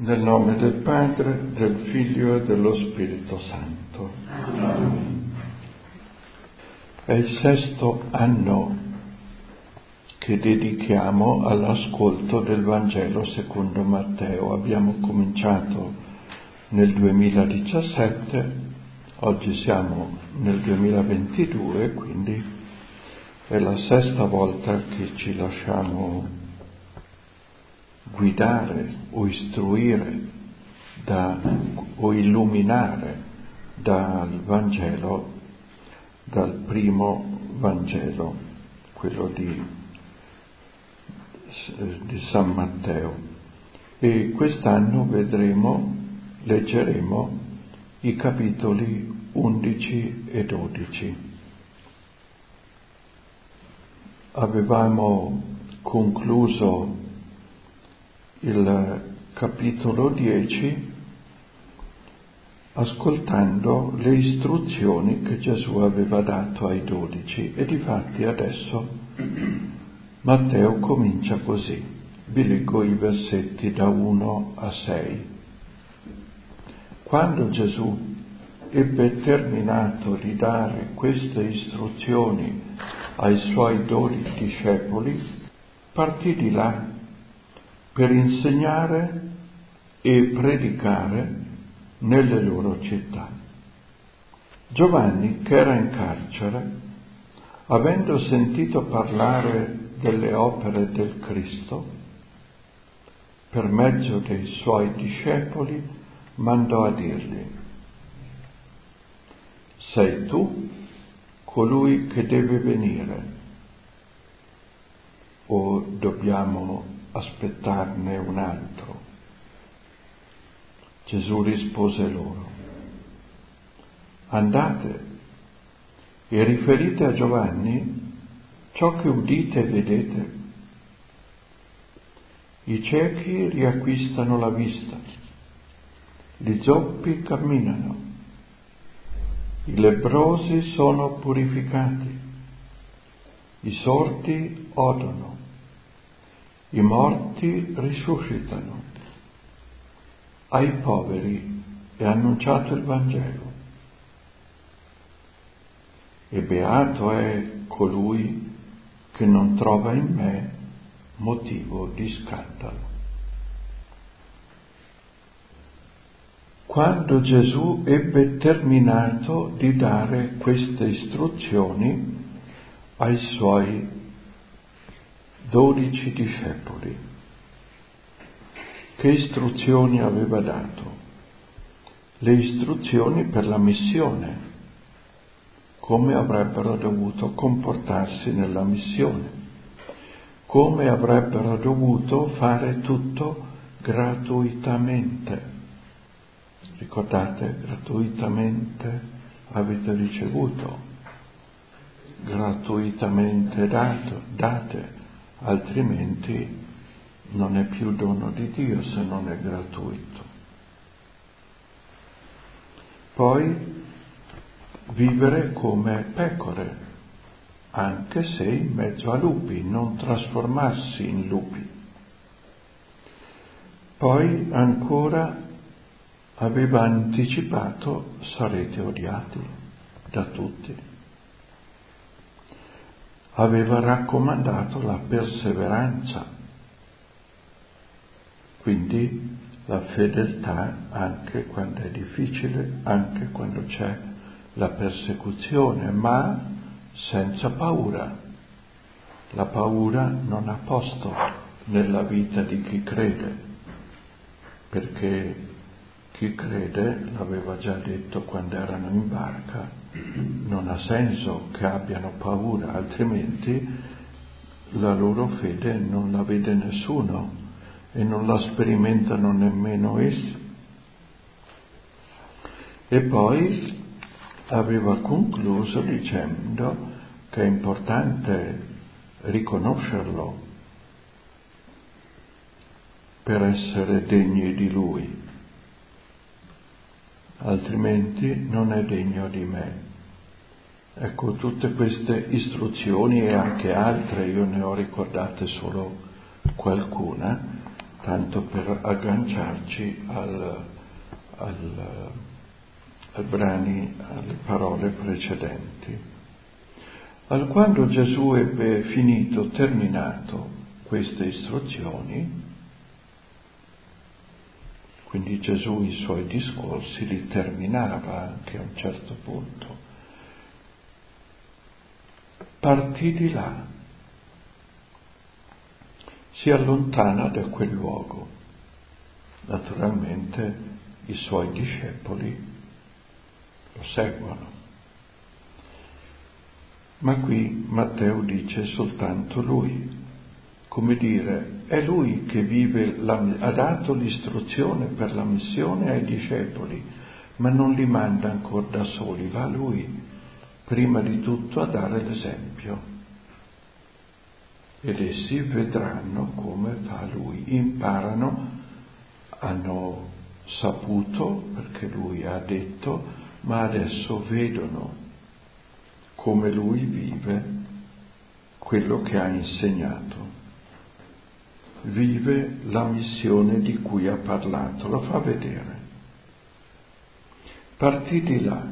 Nel nome del Padre, del Figlio e dello Spirito Santo. È il 6° anno che dedichiamo all'ascolto del Vangelo secondo Matteo. Abbiamo cominciato nel 2017, oggi siamo nel 2022, quindi è la 6ª volta che ci lasciamo guidare o istruire o illuminare dal Vangelo, dal primo Vangelo, quello di San Matteo. E quest'anno leggeremo i capitoli 11 e 12. Avevamo concluso il capitolo 10 ascoltando le istruzioni che Gesù aveva dato ai 12 e difatti adesso Matteo comincia così. Vi leggo i versetti da 1 a 6. Quando Gesù ebbe terminato di dare queste istruzioni ai suoi 12 discepoli, partì di là per insegnare e predicare nelle loro città. Giovanni, che era in carcere, avendo sentito parlare delle opere del Cristo, per mezzo dei suoi discepoli, mandò a dirgli: sei tu colui che deve venire, o dobbiamo aspettarne un altro? Gesù rispose loro: andate e riferite a Giovanni ciò che udite e vedete. I ciechi riacquistano la vista, gli zoppi camminano, i lebbrosi sono purificati, i sordi odono, i morti risuscitano, ai poveri è annunciato il Vangelo. E beato è colui che non trova in me motivo di scandalo. Quando Gesù ebbe terminato di dare queste istruzioni ai suoi 12 discepoli, che istruzioni aveva dato? Le istruzioni per la missione, come avrebbero dovuto comportarsi nella missione, come avrebbero dovuto fare tutto gratuitamente. Ricordate, gratuitamente avete ricevuto, gratuitamente date, altrimenti non è più dono di Dio se non è gratuito. Poi vivere come pecore, anche se in mezzo a lupi, non trasformarsi in lupi. Poi ancora aveva anticipato: sarete odiati da tutti. Aveva raccomandato la perseveranza, quindi la fedeltà anche quando è difficile, anche quando c'è la persecuzione, ma senza paura. La paura non ha posto nella vita di chi crede, perché chi crede, l'aveva già detto quando erano in barca, non ha senso che abbiano paura, altrimenti la loro fede non la vede nessuno e non la sperimentano nemmeno essi. E poi aveva concluso dicendo che è importante riconoscerlo per essere degni di Lui, altrimenti non è degno di me. Ecco, tutte queste istruzioni e anche altre, io ne ho ricordate solo qualcuna, tanto per agganciarci alle parole precedenti. Quando Gesù ebbe terminato queste istruzioni, quindi Gesù i suoi discorsi li terminava anche a un certo punto, partì di là, si allontana da quel luogo. Naturalmente i suoi discepoli lo seguono. Ma qui Matteo dice soltanto lui, come dire, è lui che ha dato l'istruzione per la missione ai discepoli, ma non li manda ancora da soli, va lui prima di tutto a dare l'esempio. Ed essi vedranno come fa lui, imparano, hanno saputo perché lui ha detto, ma adesso vedono come lui vive quello che ha insegnato. Vive la missione di cui ha parlato, lo fa vedere. Partì di là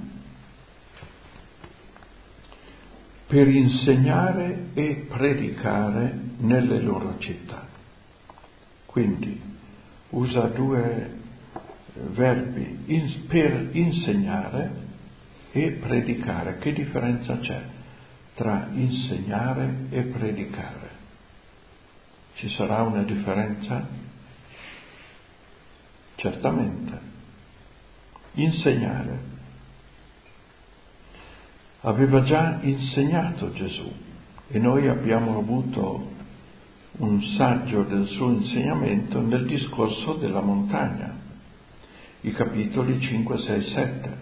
per insegnare e predicare nelle loro città. Quindi usa due verbi, per insegnare e predicare. Che differenza c'è tra insegnare e predicare? Ci sarà una differenza? Certamente. Insegnare. Aveva già insegnato Gesù e noi abbiamo avuto un saggio del suo insegnamento nel discorso della montagna, i capitoli 5, 6, 7.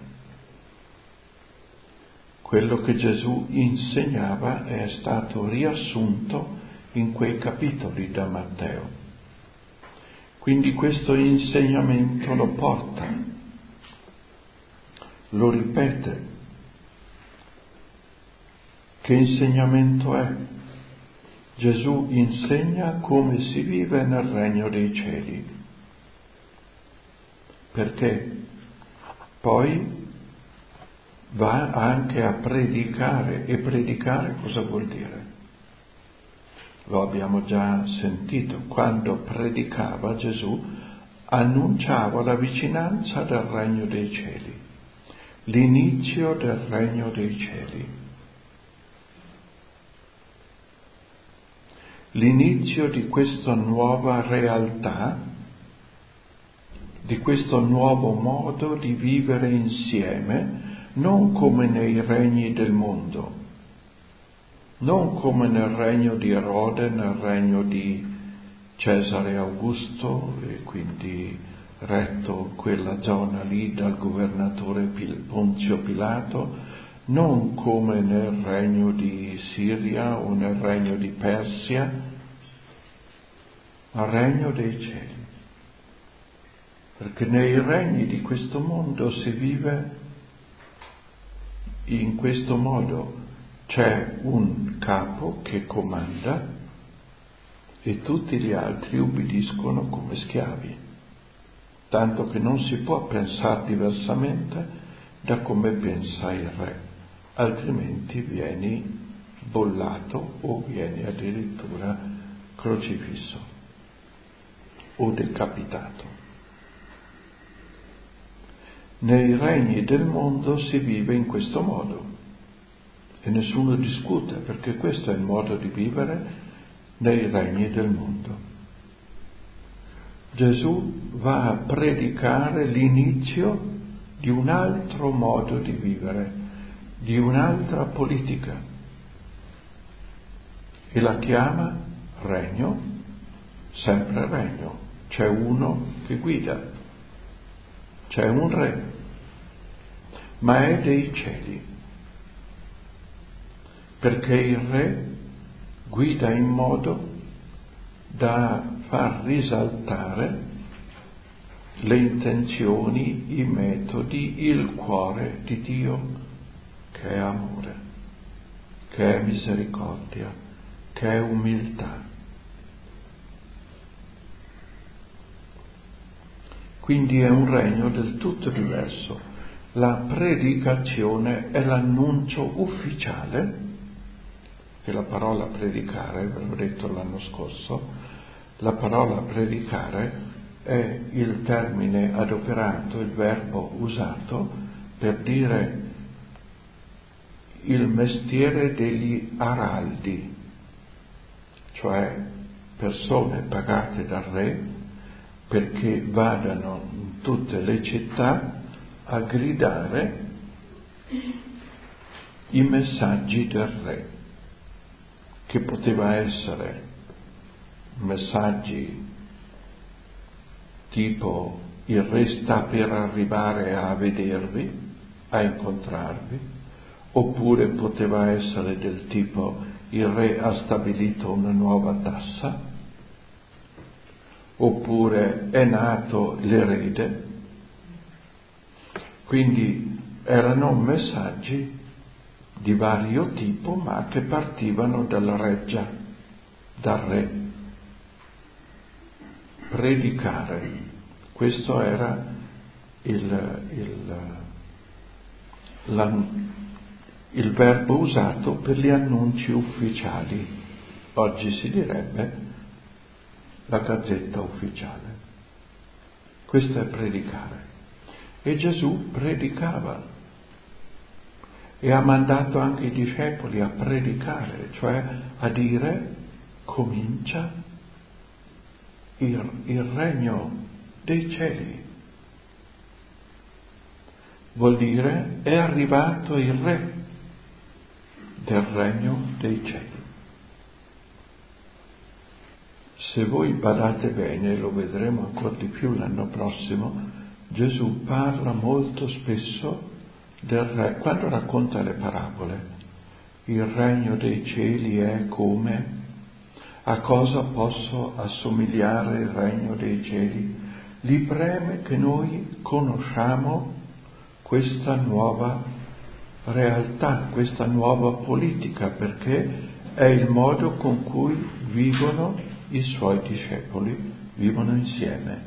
Quello che Gesù insegnava è stato riassunto in quei capitoli da Matteo. Quindi questo insegnamento lo porta, lo ripete. Che insegnamento è? Gesù insegna come si vive nel regno dei cieli. Perché poi va anche a predicare. E predicare cosa vuol dire? Lo abbiamo già sentito. Quando predicava Gesù, annunciava la vicinanza del regno dei cieli, l'inizio del regno dei cieli. L'inizio di questa nuova realtà, di questo nuovo modo di vivere insieme, non come nei regni del mondo, non come nel regno di Erode, nel regno di Cesare Augusto, e quindi retto quella zona lì dal governatore Ponzio Pilato, non come nel regno di Siria o nel regno di Persia, ma regno dei cieli. Perché nei regni di questo mondo si vive in questo modo, c'è un capo che comanda e tutti gli altri ubbidiscono come schiavi, tanto che non si può pensare diversamente da come pensa il re. Altrimenti vieni bollato o vieni addirittura crocifisso o decapitato. Nei regni del mondo si vive in questo modo e nessuno discute, perché questo è il modo di vivere nei regni del mondo. Gesù va a predicare l'inizio di un altro modo di vivere, di un'altra politica, e la chiama regno, sempre regno. C'è uno che guida, c'è un re, ma è dei cieli, perché il re guida in modo da far risaltare le intenzioni, i metodi, il cuore di Dio, che è amore, che è misericordia, che è umiltà. Quindi è un regno del tutto diverso. La predicazione è l'annuncio ufficiale, che la parola predicare, ve l'ho detto l'anno scorso, la parola predicare è il termine adoperato, il verbo usato per dire il mestiere degli araldi, cioè persone pagate dal re perché vadano in tutte le città a gridare i messaggi del re, che poteva essere messaggi tipo il re sta per arrivare a vedervi, a incontrarvi, oppure poteva essere del tipo il re ha stabilito una nuova tassa, oppure è nato l'erede. Quindi erano messaggi di vario tipo, ma che partivano dalla reggia, dal re. Predicare, questo era il verbo usato per gli annunci ufficiali. Oggi si direbbe la gazzetta ufficiale. Questo è predicare. E Gesù predicava e ha mandato anche i discepoli a predicare, cioè a dire comincia il regno dei cieli. Vuol dire è arrivato il re del regno dei cieli. Se voi badate bene, lo vedremo ancora di più l'anno prossimo, Gesù parla molto spesso del re, quando racconta le parabole. Il regno dei cieli è come, a cosa posso assomigliare il regno dei cieli? Gli preme che noi conosciamo questa nuova realtà, questa nuova politica, perché è il modo con cui vivono i suoi discepoli, vivono insieme.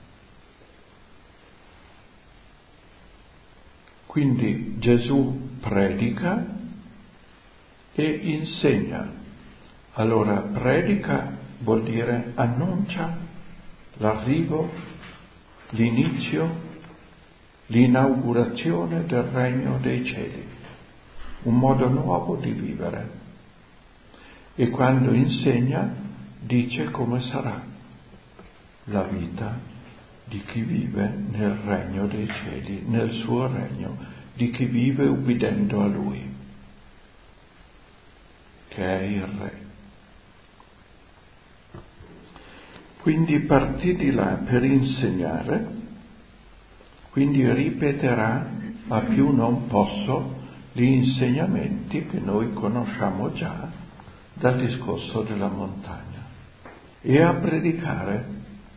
Quindi Gesù predica e insegna. Allora predica vuol dire annuncia l'arrivo, l'inizio, l'inaugurazione del regno dei cieli, un modo nuovo di vivere. E quando insegna dice come sarà la vita di chi vive nel regno dei cieli, nel suo regno, di chi vive ubbidendo a Lui, che è il Re. Quindi partì di là per insegnare, quindi ripeterà a più non posso gli insegnamenti che noi conosciamo già dal discorso della montagna, e a predicare.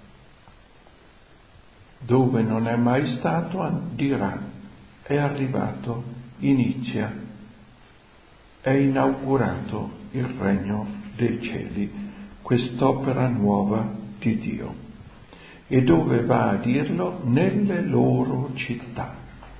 Dove non è mai stato dirà, è arrivato, inizia, è inaugurato il regno dei cieli, quest'opera nuova di Dio. E dove va a dirlo? Nelle loro città.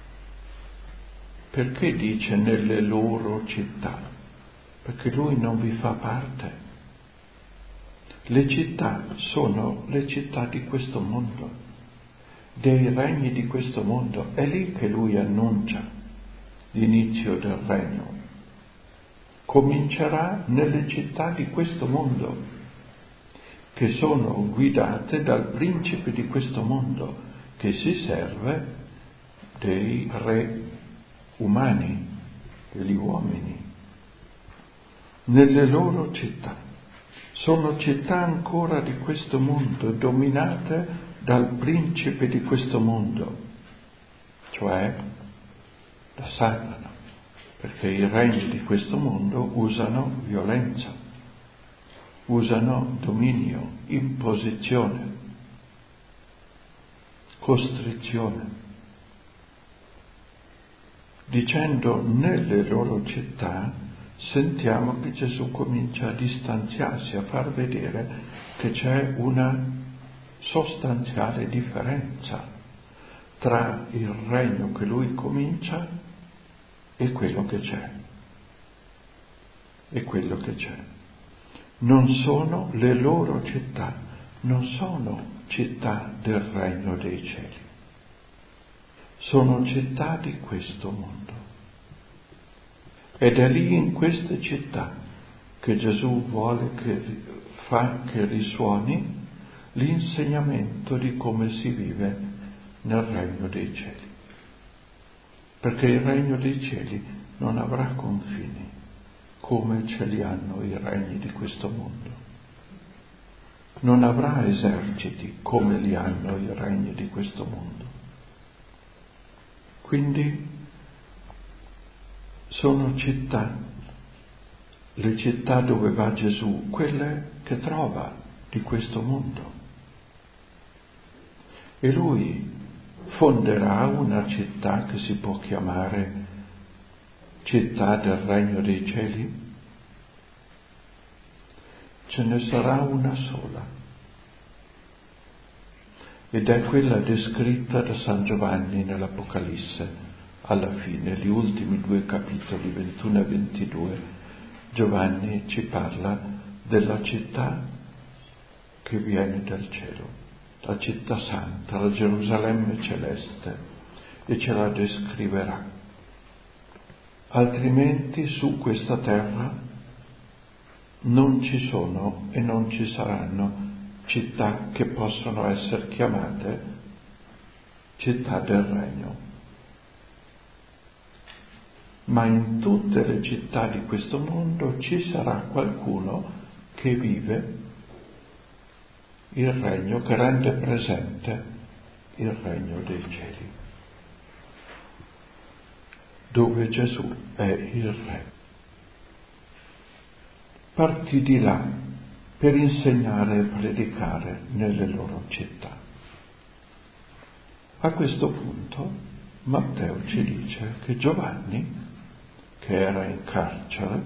Perché dice nelle loro città? Perché Lui non vi fa parte. Le città sono le città di questo mondo, dei regni di questo mondo. È lì che Lui annuncia l'inizio del regno. Comincerà nelle città di questo mondo, che sono guidate dal principe di questo mondo, che si serve dei re umani, degli uomini. Nelle loro città. Sono città ancora di questo mondo, dominate dal principe di questo mondo, cioè da Satana, perché i regni di questo mondo usano violenza, usano dominio, imposizione, costrizione. Dicendo nelle loro città, sentiamo che Gesù comincia a distanziarsi, a far vedere che c'è una sostanziale differenza tra il regno che lui comincia e quello che c'è. E quello che c'è. Non sono le loro città, non sono città del regno dei cieli. Sono città di questo mondo. Ed è lì in queste città che Gesù vuole che risuoni l'insegnamento di come si vive nel regno dei cieli. Perché il regno dei cieli non avrà confini come ce li hanno i regni di questo mondo. Non avrà eserciti come li hanno i regni di questo mondo. Quindi sono città, le città dove va Gesù, quelle che trova di questo mondo. E lui fonderà una città che si può chiamare città del regno dei cieli? Ce ne sarà una sola. Ed è quella descritta da San Giovanni nell'Apocalisse. Alla fine, gli ultimi 2 capitoli, 21 e 22, Giovanni ci parla della città che viene dal cielo, la città santa, la Gerusalemme celeste, e ce la descriverà. Altrimenti su questa terra non ci sono e non ci saranno città che possono essere chiamate città del regno. Ma in tutte le città di questo mondo ci sarà qualcuno che vive il regno, che rende presente il regno dei cieli, dove Gesù è il Re. Partì di là per insegnare e predicare nelle loro città. A questo punto Matteo ci dice che Giovanni, che era in carcere,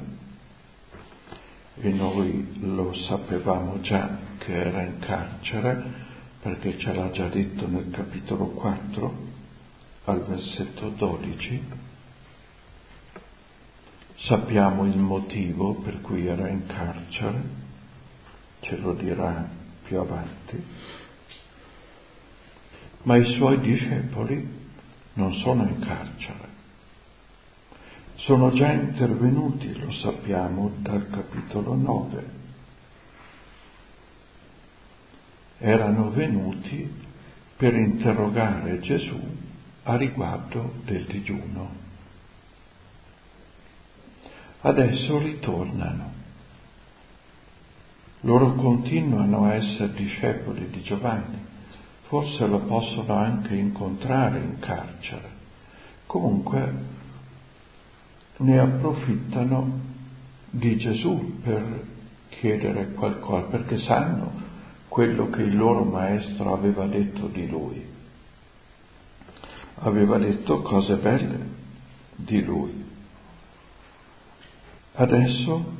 e noi lo sapevamo già che era in carcere perché ce l'ha già detto nel capitolo 4 al versetto 12, sappiamo il motivo per cui era in carcere, ce lo dirà più avanti, ma i suoi discepoli non sono in carcere. Sono già intervenuti, lo sappiamo, dal capitolo 9. Erano venuti per interrogare Gesù a riguardo del digiuno. Adesso ritornano. Loro continuano a essere discepoli di Giovanni, forse lo possono anche incontrare in carcere. Comunque ne approfittano di Gesù per chiedere qualcosa, perché sanno quello che il loro maestro aveva detto di lui. Aveva detto cose belle di lui. Adesso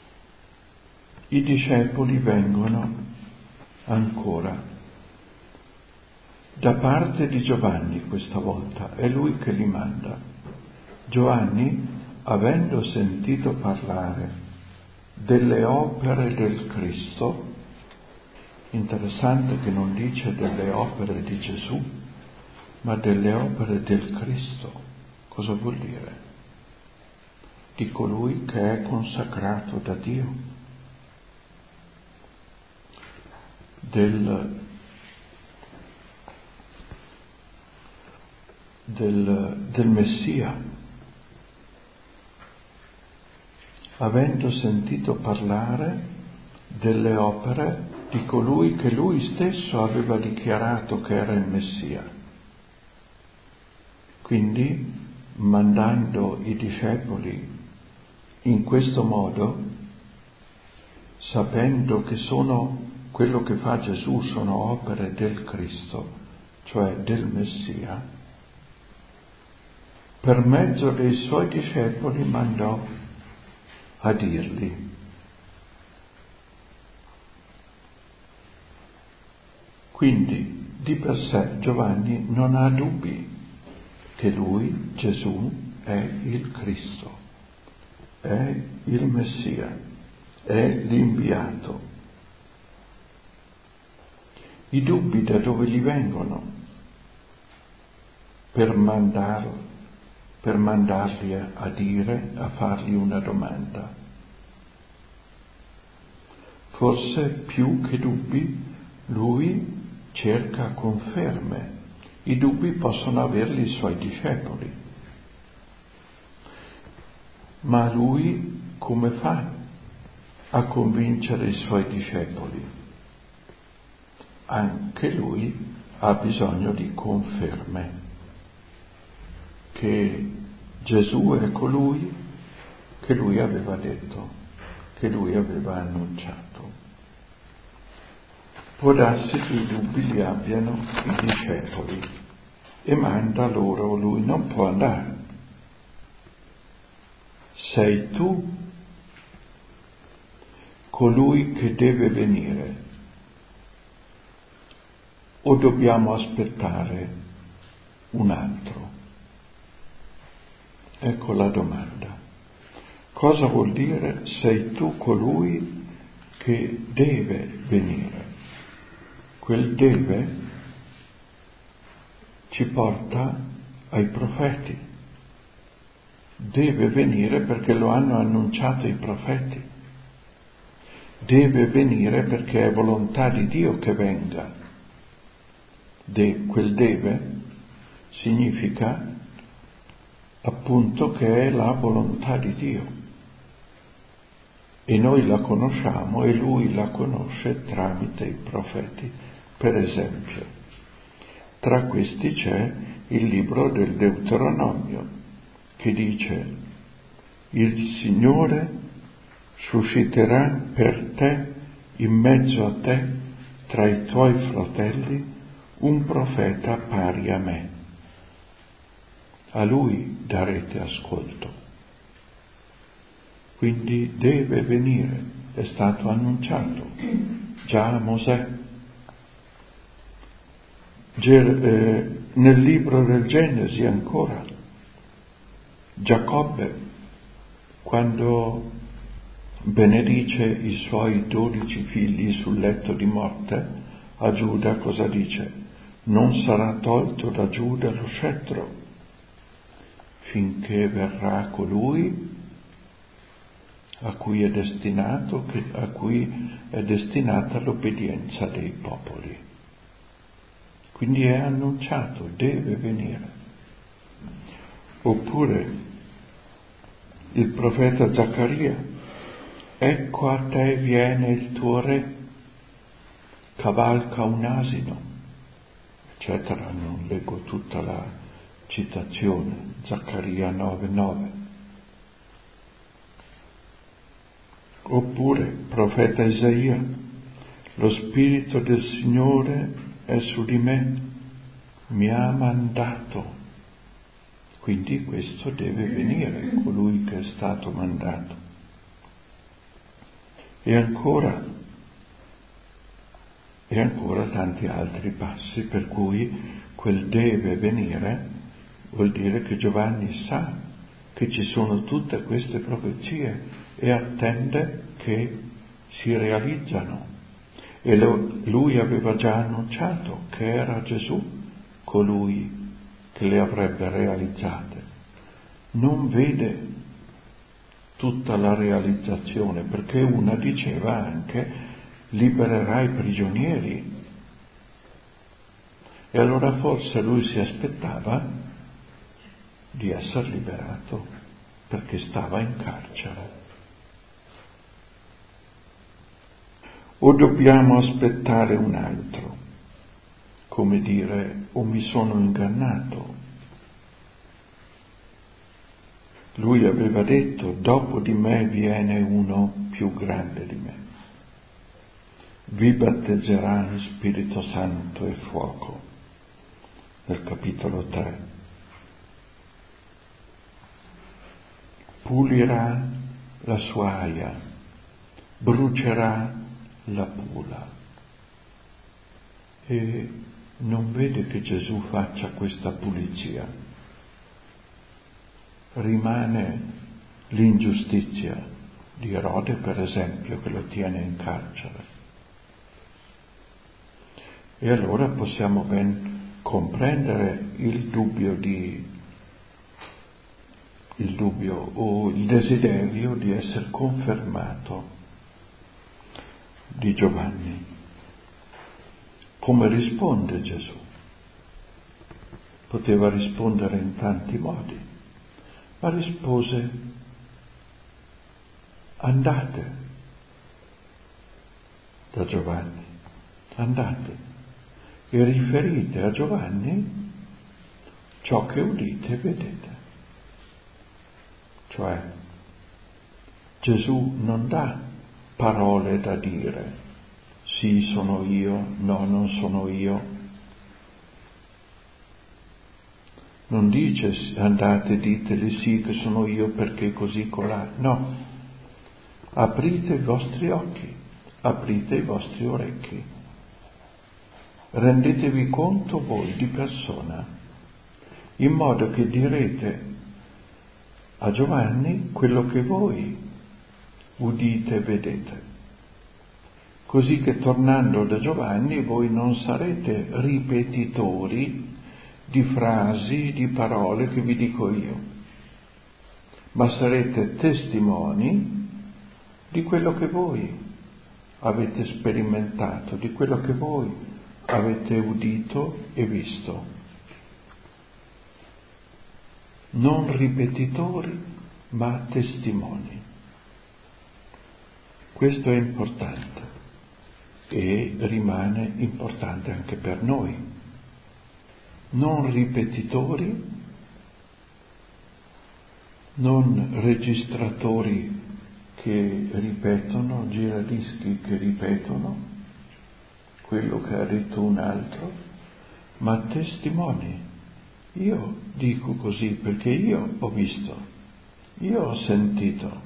i discepoli vengono ancora da parte di Giovanni questa volta, è lui che li manda. Giovanni, avendo sentito parlare delle opere del Cristo, interessante che non dice delle opere di Gesù, ma delle opere del Cristo. Cosa vuol dire? Di colui che è consacrato da Dio, del Messia. Avendo sentito parlare delle opere di colui che lui stesso aveva dichiarato che era il Messia. Quindi, mandando i discepoli in questo modo, sapendo che quello che fa Gesù sono opere del Cristo, cioè del Messia, per mezzo dei suoi discepoli mandò a dirgli: quindi di per sé Giovanni non ha dubbi che lui, Gesù, è il Cristo, è il Messia, è l'inviato. I dubbi da dove gli vengono? Per mandarli a fargli una domanda. Forse più che dubbi, lui cerca conferme. I dubbi possono averli i suoi discepoli. Ma lui come fa a convincere i suoi discepoli? Anche lui ha bisogno di conferme. Che Gesù è colui che lui aveva detto, che lui aveva annunciato. Può darsi che i dubbi li abbiano i discepoli e manda loro, lui non può andare. Sei tu colui che deve venire o dobbiamo aspettare un altro? Ecco la domanda. Cosa vuol dire sei tu colui che deve venire? Quel deve ci porta ai profeti. Deve venire perché lo hanno annunciato i profeti. Deve venire perché è volontà di Dio che venga. Quel deve significa appunto che è la volontà di Dio e noi la conosciamo e lui la conosce tramite i profeti. Per esempio, tra questi c'è il libro del Deuteronomio che dice: il Signore susciterà per te in mezzo a te, tra i tuoi fratelli, un profeta pari a me. A lui darete ascolto. Quindi deve venire, è stato annunciato già a Mosè. Nel libro del Genesi ancora, Giacobbe, quando benedice i suoi 12 figli sul letto di morte, a Giuda cosa dice? Non sarà tolto da Giuda lo scettro finché verrà colui a cui è destinata l'obbedienza dei popoli. Quindi è annunciato, deve venire. Oppure il profeta Zaccaria: ecco a te viene il tuo re, cavalca un asino, eccetera. Non leggo tutta la citazione, Zaccaria 9:9. Oppure profeta Isaia: lo Spirito del Signore è su di me, mi ha mandato. Quindi questo deve venire, colui che è stato mandato. E ancora tanti altri passi per cui quel deve venire vuol dire che Giovanni sa che ci sono tutte queste profezie e attende che si realizzano. E lui aveva già annunciato che era Gesù colui che le avrebbe realizzate. Non vede tutta la realizzazione, perché una diceva anche: libererà i prigionieri. E allora forse lui si aspettava di essere liberato, perché stava in carcere. O dobbiamo aspettare un altro, come dire, o mi sono ingannato. Lui aveva detto: dopo di me viene uno più grande di me. Vi battezzerà in Spirito Santo e fuoco, nel capitolo 3. Pulirà la sua aia, brucerà la pula. E non vede che Gesù faccia questa pulizia. Rimane l'ingiustizia di Erode, per esempio, che lo tiene in carcere. E allora possiamo ben comprendere il dubbio o il desiderio di essere confermato di Giovanni. Come risponde Gesù? Poteva rispondere in tanti modi, ma rispose: andate da Giovanni, andate e riferite a Giovanni ciò che udite e vedete. Cioè, Gesù non dà parole da dire, sì sono io, no non sono io. Non dice andate diteli sì che sono io perché così colà. No, aprite i vostri occhi, aprite i vostri orecchi, rendetevi conto voi di persona, in modo che direte a Giovanni quello che voi udite e vedete, così che tornando da Giovanni voi non sarete ripetitori di frasi, di parole che vi dico io, ma sarete testimoni di quello che voi avete sperimentato, di quello che voi avete udito e visto. Non ripetitori, ma testimoni. Questo è importante e rimane importante anche per noi. Non ripetitori, non registratori che ripetono, giradischi che ripetono quello che ha detto un altro, ma testimoni. Io dico così perché io ho visto, io ho sentito.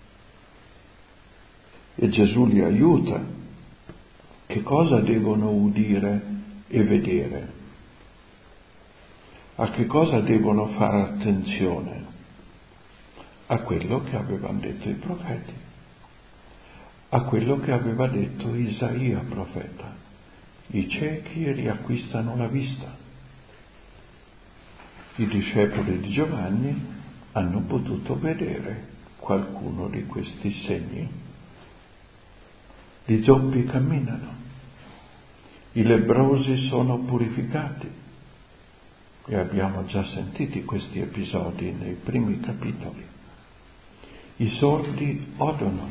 E Gesù li aiuta. Che cosa devono udire e vedere? A che cosa devono fare attenzione? A quello che avevano detto i profeti, a quello che aveva detto Isaia profeta. I ciechi riacquistano la vista. I discepoli di Giovanni hanno potuto vedere qualcuno di questi segni. Gli zoppi camminano, i lebbrosi sono purificati, e abbiamo già sentito questi episodi nei primi capitoli. I sordi odono,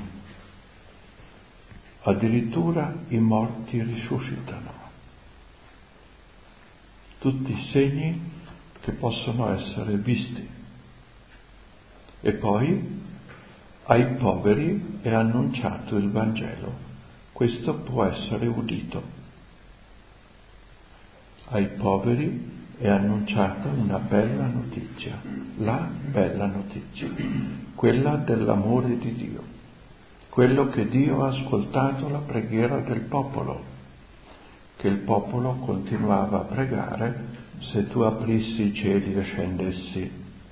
addirittura i morti risuscitano. Tutti segni che possono essere visti. E poi ai poveri è annunciato il Vangelo. Questo può essere udito. Ai poveri è annunciata una bella notizia, la bella notizia, quella dell'amore di Dio, quello che Dio ha ascoltato la preghiera del popolo, che il popolo continuava a pregare: se tu aprissi i cieli e scendessi.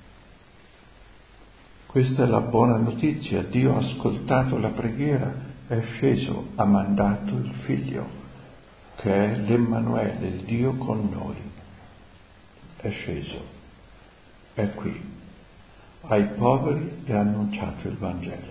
Questa è la buona notizia, Dio ha ascoltato la preghiera, è sceso, ha mandato il Figlio, che è l'Emmanuele, il Dio con noi. È sceso, è qui. Ai poveri è annunciato il Vangelo.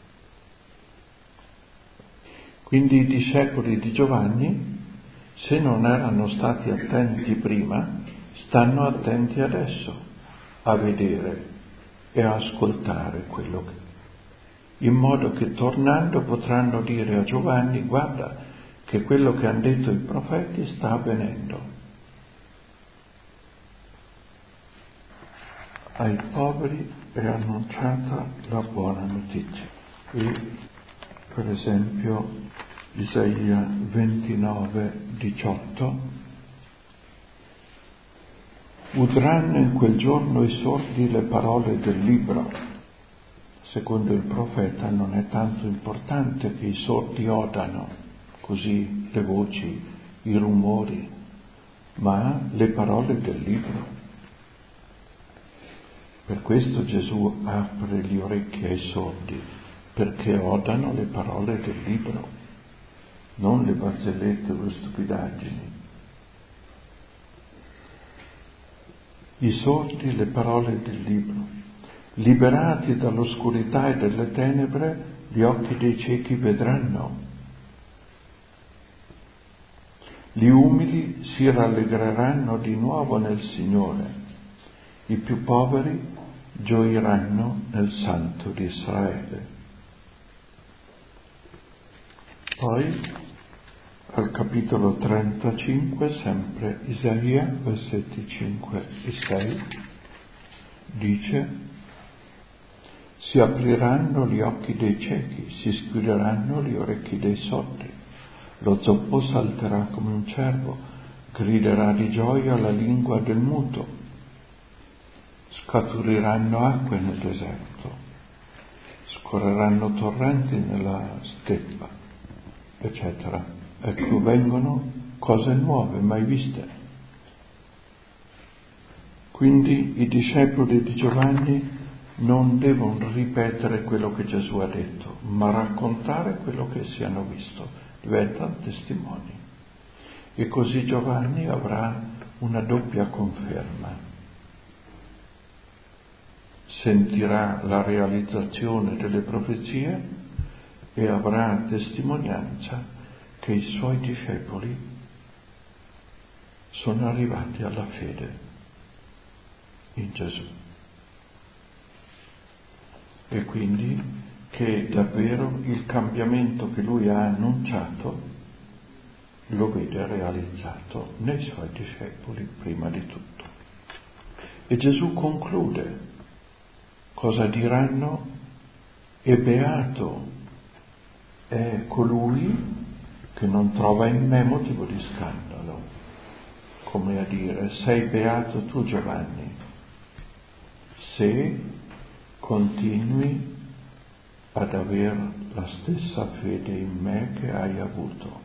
Quindi i discepoli di Giovanni, se non erano stati attenti prima, stanno attenti adesso a vedere e a ascoltare quello che, in modo che tornando potranno dire a Giovanni: guarda che quello che hanno detto i profeti sta avvenendo. Ai poveri è annunciata la buona notizia. E per esempio Isaia 29:18: udranno in quel giorno i sordi le parole del libro. Secondo il profeta non è tanto importante che i sordi odano così le voci, i rumori, ma le parole del libro. Per questo Gesù apre gli orecchi ai sordi, perché odano le parole del libro, non le barzellette o le stupidaggini. I sordi le parole del libro. Liberati dall'oscurità e dalle tenebre, gli occhi dei ciechi vedranno. Gli umili si rallegreranno di nuovo nel Signore. I più poveri gioiranno nel Santo di Israele. Poi, al capitolo 35, sempre Isaia, versetti 5 e 6, dice: si apriranno gli occhi dei ciechi, si schiuderanno gli orecchi dei sordi, lo zoppo salterà come un cervo, griderà di gioia la lingua del muto, scaturiranno acque nel deserto, scorreranno torrenti nella steppa, eccetera. Ecco, vengono cose nuove, mai viste. Quindi i discepoli di Giovanni non devono ripetere quello che Gesù ha detto, ma raccontare quello che essi hanno visto, diventano testimoni. E così Giovanni avrà una doppia conferma. Sentirà la realizzazione delle profezie e avrà testimonianza che i suoi discepoli sono arrivati alla fede in Gesù. E quindi che davvero il cambiamento che lui ha annunciato lo vede realizzato nei suoi discepoli prima di tutto. E Gesù conclude: cosa diranno? E beato è colui che non trova in me motivo di scandalo. Come a dire, sei beato tu, Giovanni, se continui ad avere la stessa fede in me che hai avuto.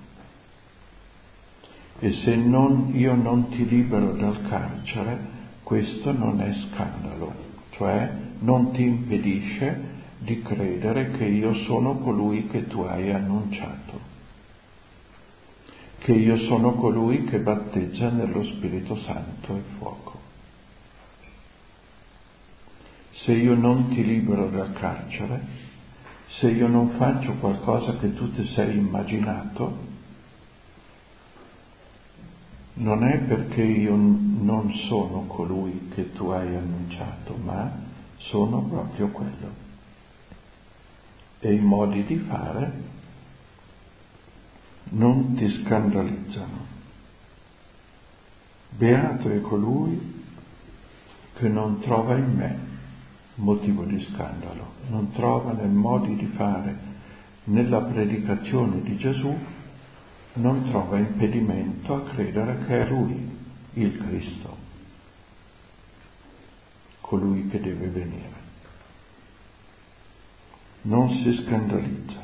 E se io non ti libero dal carcere, questo non è scandalo, cioè non ti impedisce di credere che io sono colui che tu hai annunciato, che io sono colui che battezza nello Spirito Santo e fuoco. Se io non ti libero dal carcere, se io non faccio qualcosa che tu ti sei immaginato, non è perché io non sono colui che tu hai annunciato, ma sono proprio quello. E i modi di fare non ti scandalizzano. Beato è colui che non trova in me motivo di scandalo, non trova nei modi di fare, nella predicazione di Gesù, non trova impedimento a credere che è Lui, il Cristo, colui che deve venire. Non si scandalizza.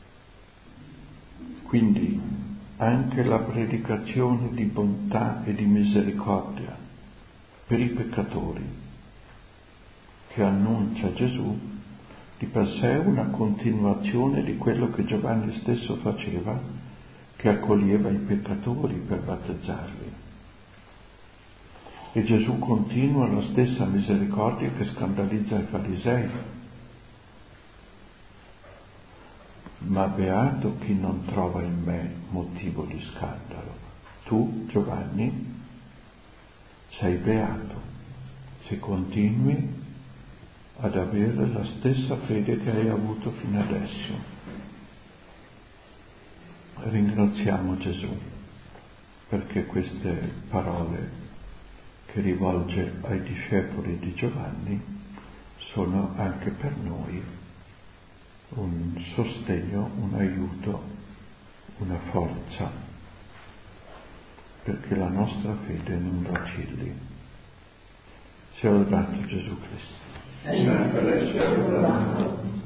Quindi anche la predicazione di bontà e di misericordia per i peccatori che annuncia Gesù di per sé è una continuazione di quello che Giovanni stesso faceva, che accoglieva i peccatori per battezzarli. E Gesù continua la stessa misericordia che scandalizza i farisei. Ma beato chi non trova in me motivo di scandalo. Tu, Giovanni, sei beato se continui ad avere la stessa fede che hai avuto fino adesso. Ringraziamo Gesù perché queste parole che rivolge ai discepoli di Giovanni sono anche per noi un sostegno, un aiuto, una forza, perché la nostra fede non vacilli. Sia lodato Gesù Cristo.